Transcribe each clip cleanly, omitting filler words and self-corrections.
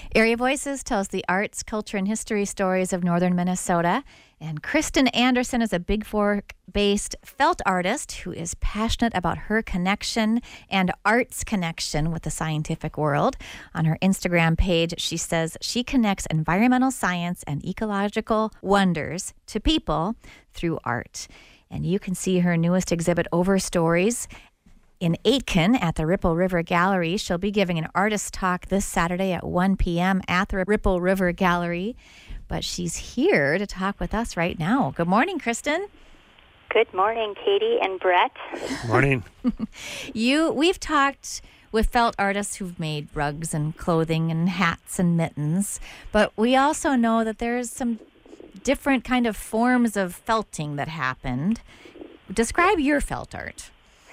Area Voices tells the arts, culture, and history stories of northern Minnesota. And Kristen Anderson is a Big Fork-based felt artist who is passionate about her connection and art's connection with the scientific world. On her Instagram page, she says she connects environmental science and ecological wonders to people through art. And you can see her newest exhibit, Over Stories, in Aitkin at the Ripple River Gallery. She'll be giving an artist talk this Saturday at 1 p.m. at the Ripple River Gallery. But she's here to talk with us right now. Good morning, Kristen. Good morning, Katie and Brett. Morning. We've talked with felt artists who've made rugs and clothing and hats and mittens, but we also know that there's some different kind of forms of felting that happened. Describe your felt art.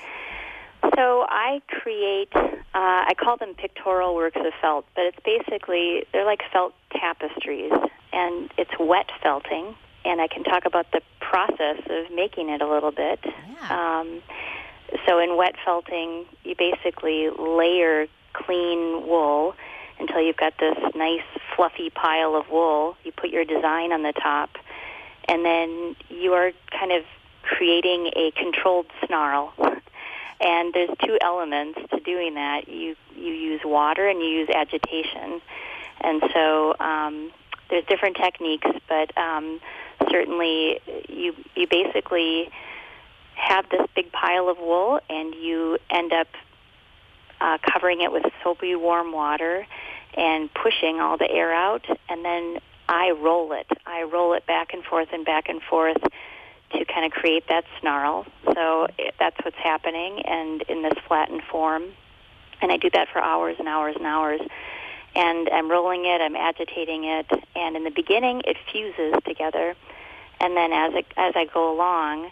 So I create, I call them pictorial works of felt, but it's basically, they're like felt tapestries, and it's wet felting, and I can talk about the process of making it a little bit. Yeah. So in wet felting, you basically layer clean wool until you've got this nice fluffy pile of wool. You put your design on the top, and then you are kind of creating a controlled snarl. And there's two elements to doing that. You use water and you use agitation. And so there's different techniques, but certainly you basically have this big pile of wool, and you end up covering it with soapy warm water and pushing all the air out, and then I roll it. I roll it back and forth to kind of create that snarl. So that's what's happening, and in this flattened form. And I do that for hours and hours and hours. And I'm rolling it, I'm agitating it, and in the beginning it fuses together. And then as I go along,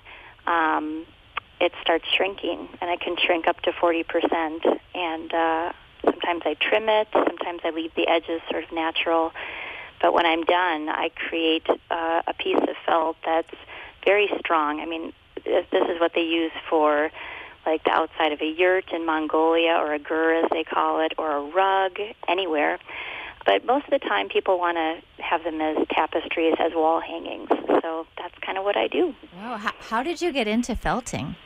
it starts shrinking, and it can shrink up to 40%. And sometimes I trim it, sometimes I leave the edges sort of natural. But when I'm done, I create a piece of felt that's very strong. I mean, this is what they use for, like, the outside of a yurt in Mongolia, or a gur, as they call it, or a rug, anywhere. But most of the time, people want to have them as tapestries, as wall hangings. So that's kind of what I do. Wow. How did you get into felting?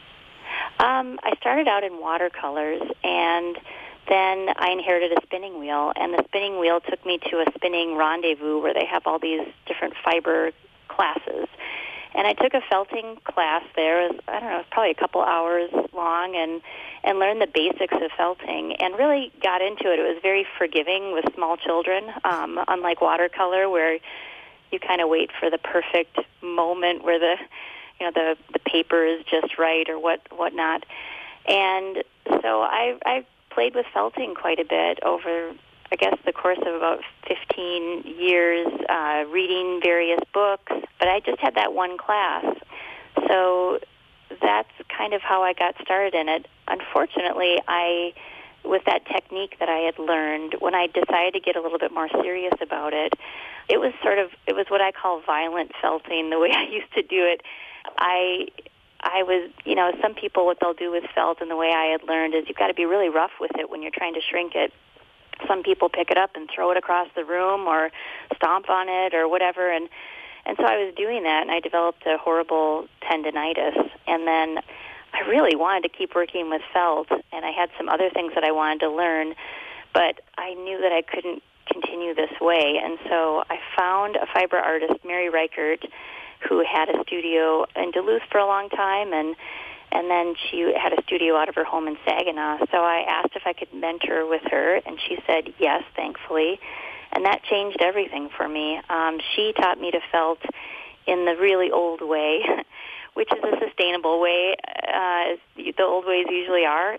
I started out in watercolors, and then I inherited a spinning wheel, and the spinning wheel took me to a spinning rendezvous where they have all these different fiber classes. And I took a felting class there. It was, I don't know, it was probably a couple hours long, and learned the basics of felting, and really got into it. It was very forgiving with small children, unlike watercolor, where you kind of wait for the perfect moment where the paper is just right or whatnot. And so I played with felting quite a bit over, I guess, the course of about 15 years, reading various books, but I just had that one class. So that's kind of how I got started in it. Unfortunately, with that technique that I had learned, when I decided to get a little bit more serious about it, it was what I call violent felting, the way I used to do it. I was, some people, what they'll do with felt, and the way I had learned is you've got to be really rough with it when you're trying to shrink it. Some people pick it up and throw it across the room or stomp on it or whatever. And so I was doing that, and I developed a horrible tendinitis. And then I really wanted to keep working with felt, and I had some other things that I wanted to learn, but I knew that I couldn't continue this way. And so I found a fiber artist, Mary Reichert, who had a studio in Duluth for a long time, and then she had a studio out of her home in Saginaw. So I asked if I could mentor with her, and she said yes, thankfully. And that changed everything for me. She taught me to felt in the really old way, which is a sustainable way, as the old ways usually are.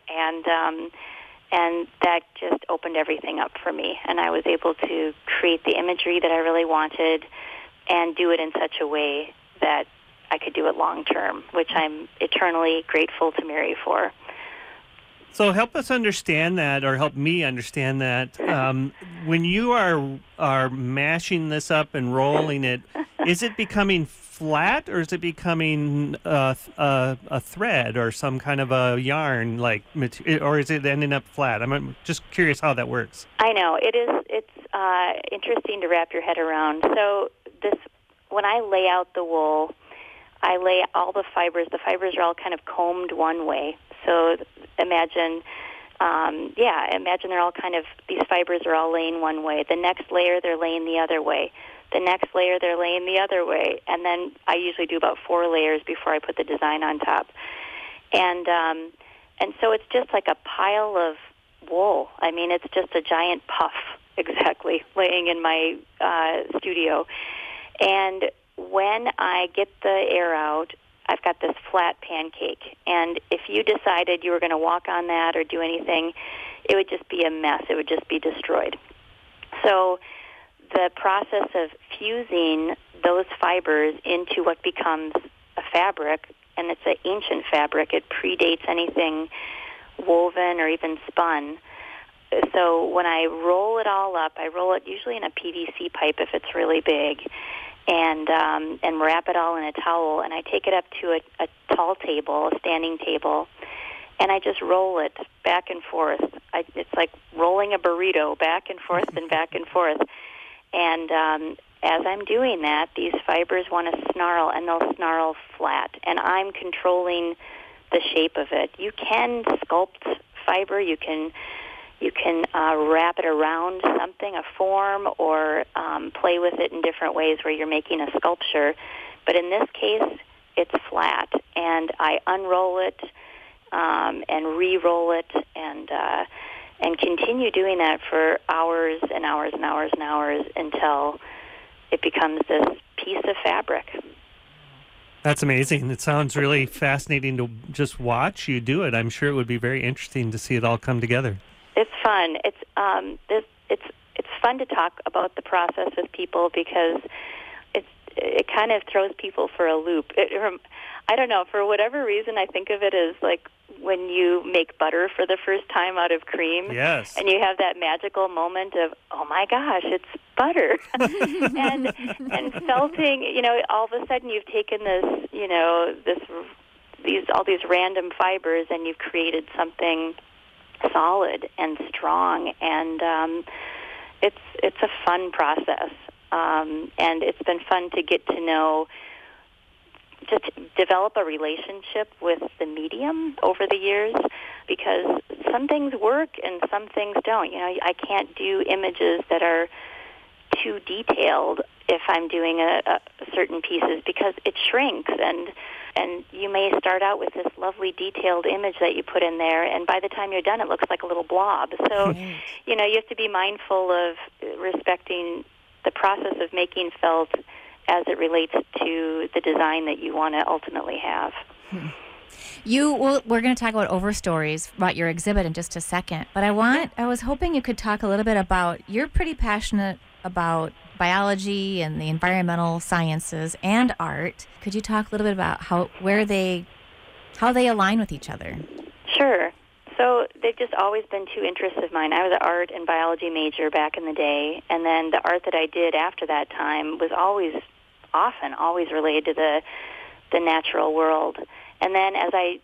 And that just opened everything up for me. And I was able to create the imagery that I really wanted and do it in such a way that I could do it long term, which I'm eternally grateful to Mary for. So help us understand that, or help me understand that. When you are mashing this up and rolling it, Is it becoming flat, or is it becoming a thread or some kind of a yarn, or is it ending up flat? I'm just curious how that works. I know it is. It's interesting to wrap your head around. So when I lay out the wool, I lay all the fibers. The fibers are all kind of combed one way. So imagine they're all these fibers are all laying one way. The next layer, they're laying the other way. The next layer, they're laying the other way. And then I usually do about 4 layers before I put the design on top. And so it's just like a pile of wool. I mean, it's just a giant puff, exactly, laying in my studio. And when I get the air out, I've got this flat pancake. And if you decided you were going to walk on that or do anything, it would just be a mess. It would just be destroyed. So the process of fusing those fibers into what becomes a fabric, and it's an ancient fabric, it predates anything woven or even spun. So when I roll it all up, I roll it usually in a PVC pipe if it's really big, and wrap it all in a towel, and I take it up to a tall table, a standing table, and I just roll it back and forth. It's like rolling a burrito back and forth and back and forth. And as I'm doing that, these fibers want to snarl, and they'll snarl flat, and I'm controlling the shape of it. You can sculpt fiber. You can wrap it around something, a form, or play with it in different ways where you're making a sculpture. But in this case, it's flat, and I unroll it and re-roll it and continue doing that for hours and hours and hours and hours until it becomes this piece of fabric. That's amazing. It sounds really fascinating to just watch you do it. I'm sure it would be very interesting to see it all come together. It's fun. It's fun to talk about the process with people because it kind of throws people for a loop. I don't know, for whatever reason, I think of it as like when you make butter for the first time out of cream. Yes. And you have that magical moment of, oh my gosh, it's butter. and felting, all of a sudden you've taken all these random fibers and you've created something solid and strong, and it's a fun process, and it's been fun to get to know, just develop a relationship with the medium over the years, because some things work and some things don't. I can't do images that are too detailed if I'm doing a certain pieces, because it shrinks, and you may start out with this lovely detailed image that you put in there, and by the time you're done, it looks like a little blob. So, you have to be mindful of respecting the process of making felt as it relates to the design that you want to ultimately have. We're going to talk about Overstories, about your exhibit in just a second, but I was hoping you could talk a little bit about, you're pretty passionate about biology and the environmental sciences and art. Could you talk a little bit about how they align with each other? Sure. So they've just always been two interests of mine. I was an art and biology major back in the day, and then the art that I did after that time was always related to the natural world. And then as I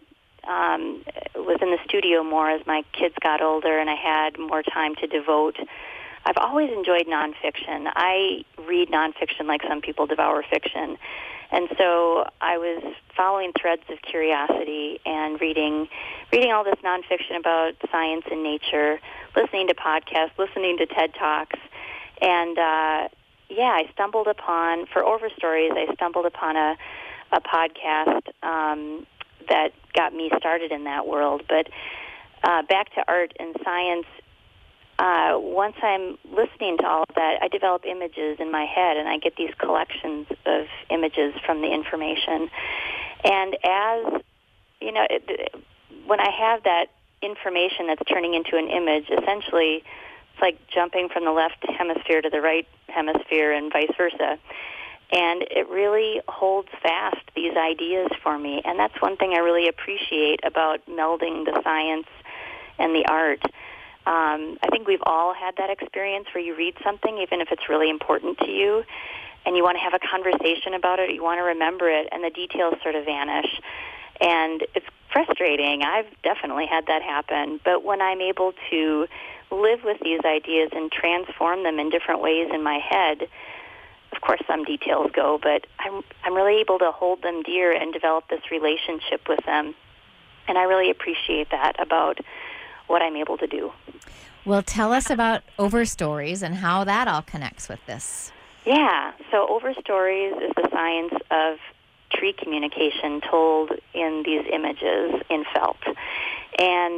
was in the studio more as my kids got older and I had more time to devote, I've always enjoyed nonfiction. I read nonfiction like some people devour fiction. And so I was following threads of curiosity and reading all this nonfiction about science and nature, listening to podcasts, listening to TED Talks. And, I stumbled upon, for Overstories, a podcast that got me started in that world. But back to art and science, once I'm listening to all of that, I develop images in my head, and I get these collections of images from the information. And as, when I have that information that's turning into an image, essentially it's like jumping from the left hemisphere to the right hemisphere and vice versa. And it really holds fast these ideas for me. And that's one thing I really appreciate about melding the science and the art. I think we've all had that experience where you read something, even if it's really important to you, and you want to have a conversation about it, you want to remember it, and the details sort of vanish. And it's frustrating. I've definitely had that happen. But when I'm able to live with these ideas and transform them in different ways in my head, of course some details go, but I'm really able to hold them dear and develop this relationship with them. And I really appreciate that about what I'm able to do. Well, tell us about Overstories and how that all connects with this. Yeah, so Overstories is the science of tree communication told in these images in felt. And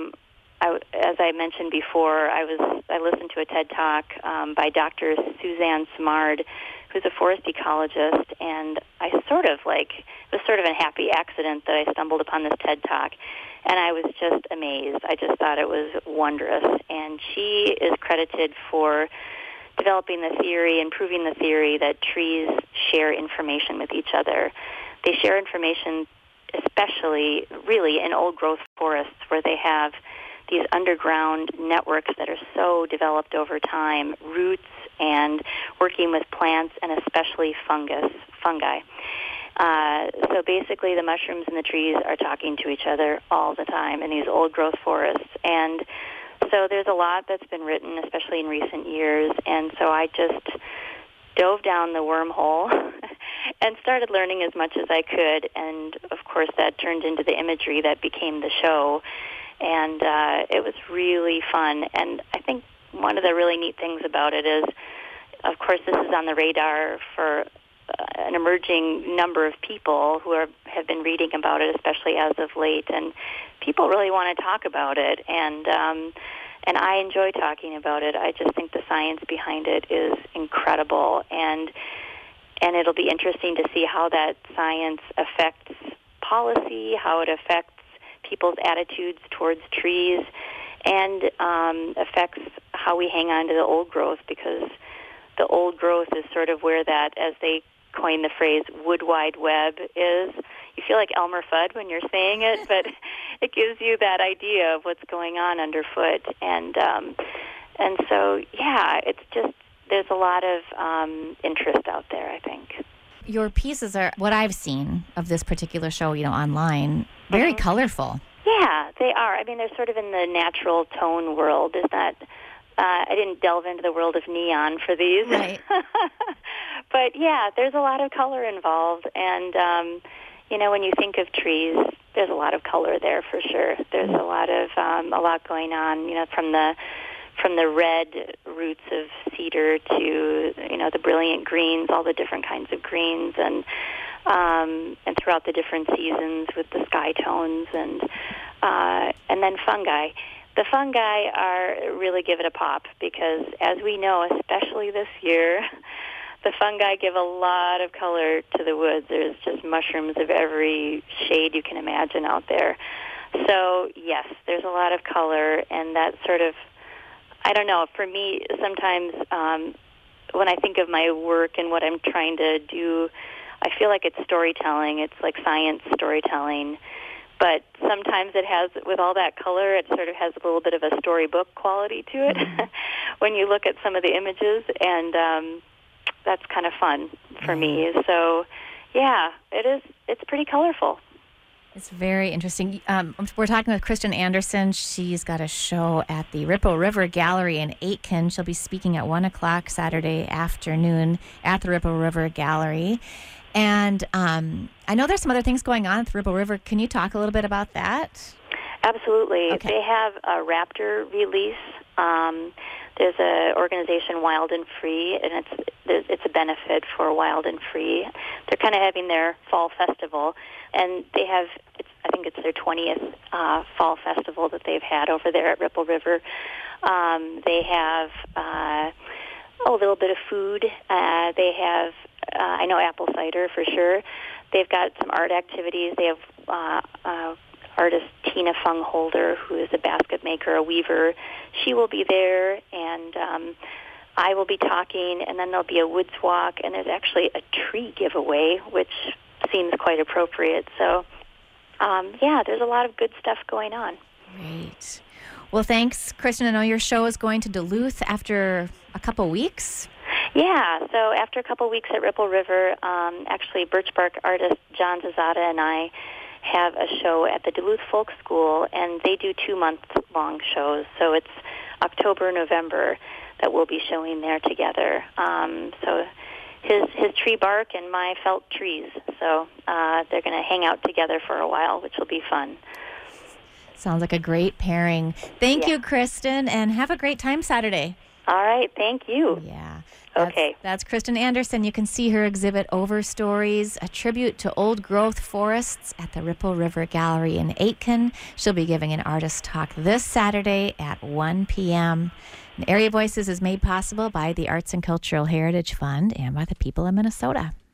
as I mentioned before, I listened to a TED Talk by Dr. Suzanne Simard, who's a forest ecologist, and it was sort of a happy accident that I stumbled upon this TED Talk, and I was just amazed. I just thought it was wondrous, and she is credited for developing the theory and proving the theory that trees share information with each other. They share information especially, really, in old-growth forests where they have these underground networks that are so developed over time, roots and working with plants and especially fungi. So basically the mushrooms and the trees are talking to each other all the time in these old-growth forests. And so there's a lot that's been written, especially in recent years, and so I just dove down the wormhole and started learning as much as I could, and of course that turned into the imagery that became the show, and it was really fun. And I think one of the really neat things about it is, of course, this is on the radar for an emerging number of people who have been reading about it, especially as of late, and people really want to talk about it, and I enjoy talking about it. I just think the science behind it is incredible, and it'll be interesting to see how that science affects policy, how it affects people's attitudes towards trees, and affects how we hang on to the old growth, because the old growth is sort of where that, as they coined the phrase, wood wide web is. You feel like Elmer Fudd when you're saying it, but it gives you that idea of what's going on underfoot. And so, yeah, it's just, there's a lot of interest out there, I think. Your pieces are, what I've seen of this particular show, online, very colorful. Yeah, they are. I mean, they're sort of in the natural tone world. Is that I didn't delve into the world of neon for these. Right. But, yeah, there's a lot of color involved. And, when you think of trees, there's a lot of color there for sure. There's a lot going on, from the red roots of cedar to, the brilliant greens, all the different kinds of greens, and throughout the different seasons with the sky tones, and then fungi. The fungi really give it a pop, because as we know, especially this year, the fungi give a lot of color to the woods. There's just mushrooms of every shade you can imagine out there. So, yes, there's a lot of color, and that sort of, I don't know, for me, sometimes when I think of my work and what I'm trying to do, I feel like it's storytelling. It's like science storytelling. But sometimes it has, with all that color, it sort of has a little bit of a storybook quality to it when you look at some of the images, and that's kind of fun for me. So, yeah, it's pretty colorful. It's very interesting. We're talking with Kristen Anderson. She's got a show at the Ripple River Gallery in Aitkin. She'll be speaking at 1 o'clock Saturday afternoon at the Ripple River Gallery. And I know there's some other things going on at the Ripple River. Can you talk a little bit about that? Absolutely. Okay. They have a raptor release. There's an organization, Wild and Free, and it's a benefit for Wild and Free. They're kind of having their fall festival, and they have, I think it's their 20th fall festival that they've had over there at Ripple River. They have a little bit of food. They have, I know, apple cider for sure. They've got some art activities. They have artist Tina Fungholder, who is a basket maker, a weaver. She will be there, and I will be talking, and then there'll be a woods walk, and there's actually a tree giveaway, which seems quite appropriate. So, there's a lot of good stuff going on. Great. Well, thanks, Kristen. I know your show is going to Duluth after a couple weeks. Yeah, so after a couple weeks at Ripple River, actually Birch Bark artist John Zazada and I have a show at the Duluth Folk School, and they do 2-month-long shows. So it's October, November that we'll be showing there together. So his tree bark and my felt trees. So they're going to hang out together for a while, which will be fun. Sounds like a great pairing. Thank you, Kristen, and have a great time Saturday. All right, thank you. Yeah. Okay. That's Kristen Anderson. You can see her exhibit Over Stories, a tribute to old growth forests at the Ripple River Gallery in Aitkin. She'll be giving an artist talk this Saturday at 1 p.m. And Area Voices is made possible by the Arts and Cultural Heritage Fund and by the people of Minnesota.